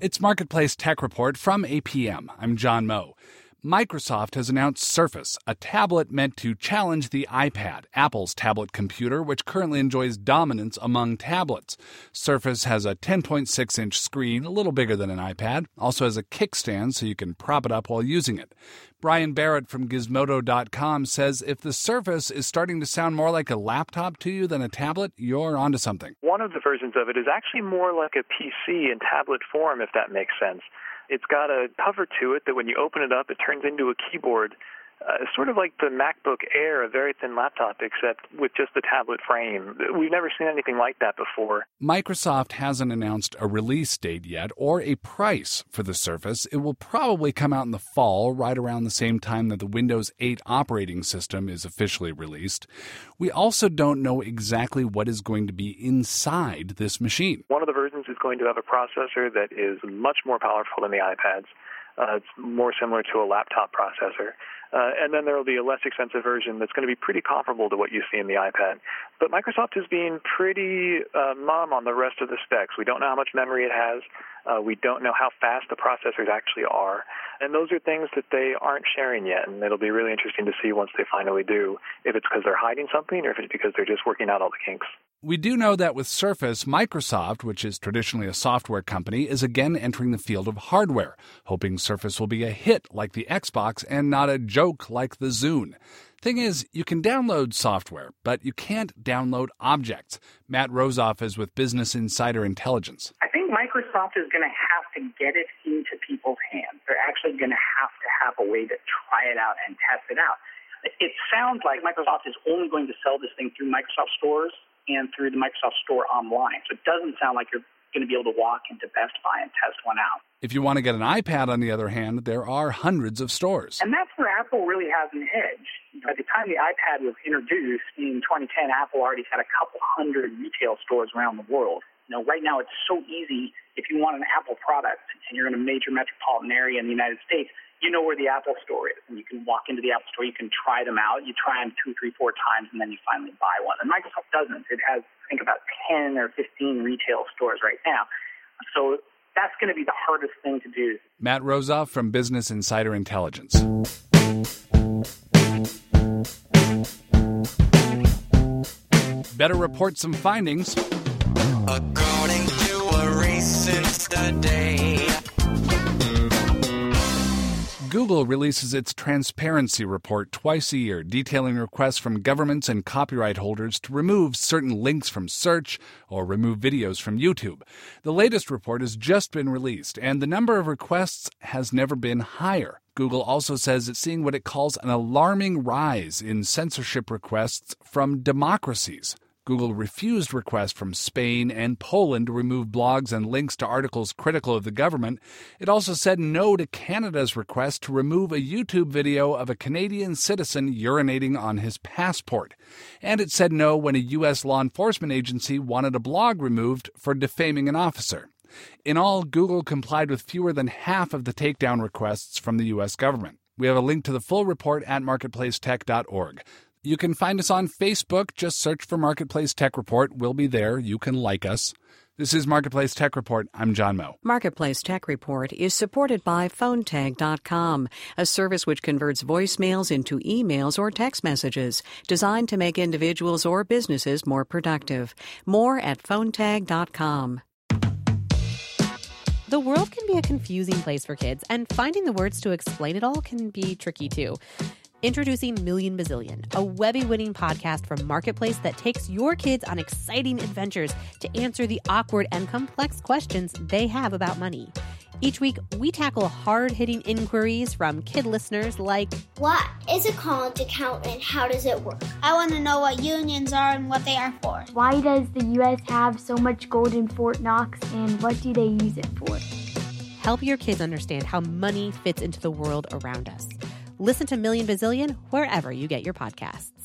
It's Marketplace Tech Report from APM. I'm John Moe. Microsoft has announced Surface, a tablet meant to challenge the iPad, Apple's tablet computer, which currently enjoys dominance among tablets. Surface has a 10.6-inch screen, a little bigger than an iPad, also has a kickstand so you can prop it up while using it. Brian Barrett from Gizmodo.com says if the Surface is starting to sound more like a laptop to you than a tablet, you're onto something. One of the versions of it is actually more like a PC in tablet form, if that makes sense. It's got a cover to it that when you open it up, it turns into a keyboard, sort of like the MacBook Air, a very thin laptop, except with just the tablet frame. We've never seen anything like that before. Microsoft hasn't announced a release date yet or a price for the Surface. It will probably come out in the fall, right around the same time that the Windows 8 operating system is officially released. We also don't know exactly what is going to be inside this machine. One of the versions is going to have a processor that is much more powerful than the iPads. It's more similar to a laptop processor. And then there will be a less expensive version that's going to be pretty comparable to what you see in the iPad. But Microsoft is being pretty mum on the rest of the specs. We don't know how much memory it has. We don't know how fast the processors actually are. And those are things that they aren't sharing yet. And it'll be really interesting to see once they finally do, if it's because they're hiding something or if it's because they're just working out all the kinks. We do know that with Surface, Microsoft, which is traditionally a software company, is again entering the field of hardware, hoping Surface will be a hit like the Xbox and not a joke like the Zune. Thing is, you can download software, but you can't download objects. Matt Rosoff is with Business Insider Intelligence. I think Microsoft is going to have to get it into people's hands. They're actually going to have a way to try it out and test it out. It sounds like Microsoft is only going to sell this thing through Microsoft stores and through the Microsoft Store online. So it doesn't sound like you're going to be able to walk into Best Buy and test one out. If you want to get an iPad, on the other hand, there are hundreds of stores. And that's where Apple really has an edge. By the time the iPad was introduced in 2010, Apple already had a couple hundred retail stores around the world. Right now it's so easy. If you want an Apple product and you're in a major metropolitan area in the United States, you know where the Apple Store is. And you can walk into the Apple Store, you can try them out. You try them 2, 3, 4 times, and then you finally buy one. And Microsoft doesn't. It has, I think, about 10 or 15 retail stores right now. So that's going to be the hardest thing to do. Matt Rosoff from Business Insider Intelligence. Better report some findings. According to a recent study, Google releases its transparency report twice a year, detailing requests from governments and copyright holders to remove certain links from search or remove videos from YouTube. The latest report has just been released, and the number of requests has never been higher. Google also says it's seeing what it calls an alarming rise in censorship requests from democracies. Google refused requests from Spain and Poland to remove blogs and links to articles critical of the government. It also said no to Canada's request to remove a YouTube video of a Canadian citizen urinating on his passport. And it said no when a U.S. law enforcement agency wanted a blog removed for defaming an officer. In all, Google complied with fewer than half of the takedown requests from the U.S. government. We have a link to the full report at marketplacetech.org. You can find us on Facebook. Just search for Marketplace Tech Report. We'll be there. You can like us. This is Marketplace Tech Report. I'm John Moe. Marketplace Tech Report is supported by PhoneTag.com, a service which converts voicemails into emails or text messages, designed to make individuals or businesses more productive. More at PhoneTag.com. The world can be a confusing place for kids, and finding the words to explain it all can be tricky too. Introducing Million Bazillion, a Webby-winning podcast from Marketplace that takes your kids on exciting adventures to answer the awkward and complex questions they have about money. Each week, we tackle hard-hitting inquiries from kid listeners like, what is a college account and how does it work? I want to know what unions are and what they are for. Why does the U.S. have so much gold in Fort Knox and what do they use it for? Help your kids understand how money fits into the world around us. Listen to Million Bazillion wherever you get your podcasts.